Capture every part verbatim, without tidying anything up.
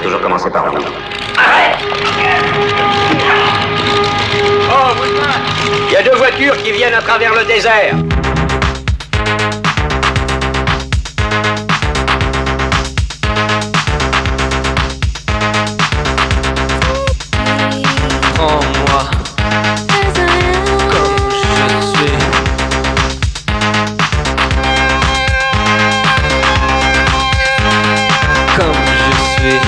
toujours commencer par lui. Arrête! Oh, Woodman! Il y a deux voitures qui viennent à travers le désert. Prends-moi comme je suis. Comme je suis.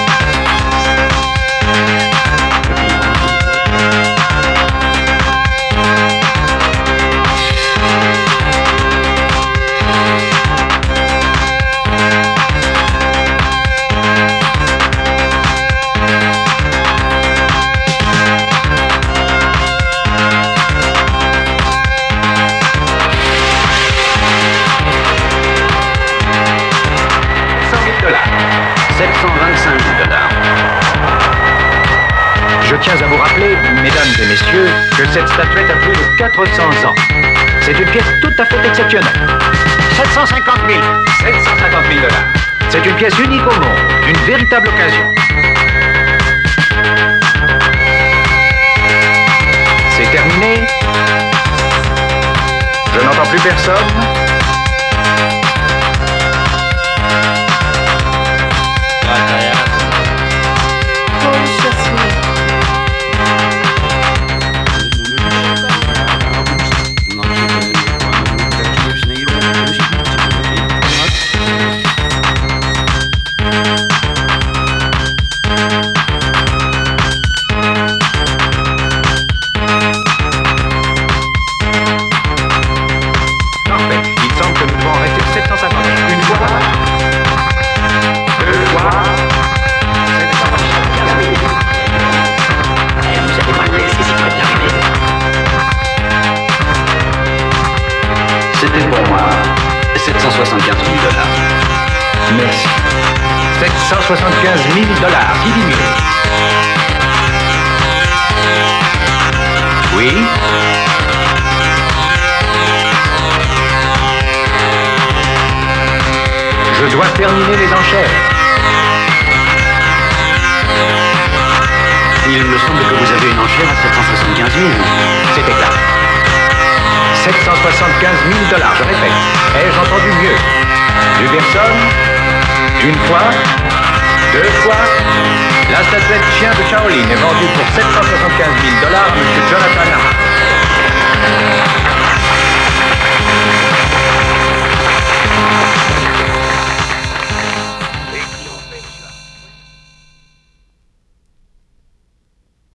sept cent vingt-cinq mille dollars. Je tiens à vous rappeler, mesdames et messieurs, que cette statuette a plus de quatre cents ans. C'est une pièce tout à fait exceptionnelle. sept cent cinquante mille. sept cent cinquante mille dollars. C'est une pièce unique au monde, une véritable occasion. C'est terminé. Je n'entends plus personne. C'était pour moi sept cent soixante-quinze mille dollars. Merci. sept cent soixante-quinze mille dollars, diminué. Oui. Je dois terminer les enchères. Il me semble que vous avez une enchère à sept cent soixante-quinze mille. C'est exact. sept cent soixante-quinze mille dollars, je répète. Ai-je entendu mieux? Plus personne? Une fois? Deux fois? La statuette chien de Shaolin est vendue pour sept cent soixante-quinze mille dollars, monsieur Jonathan Lamar.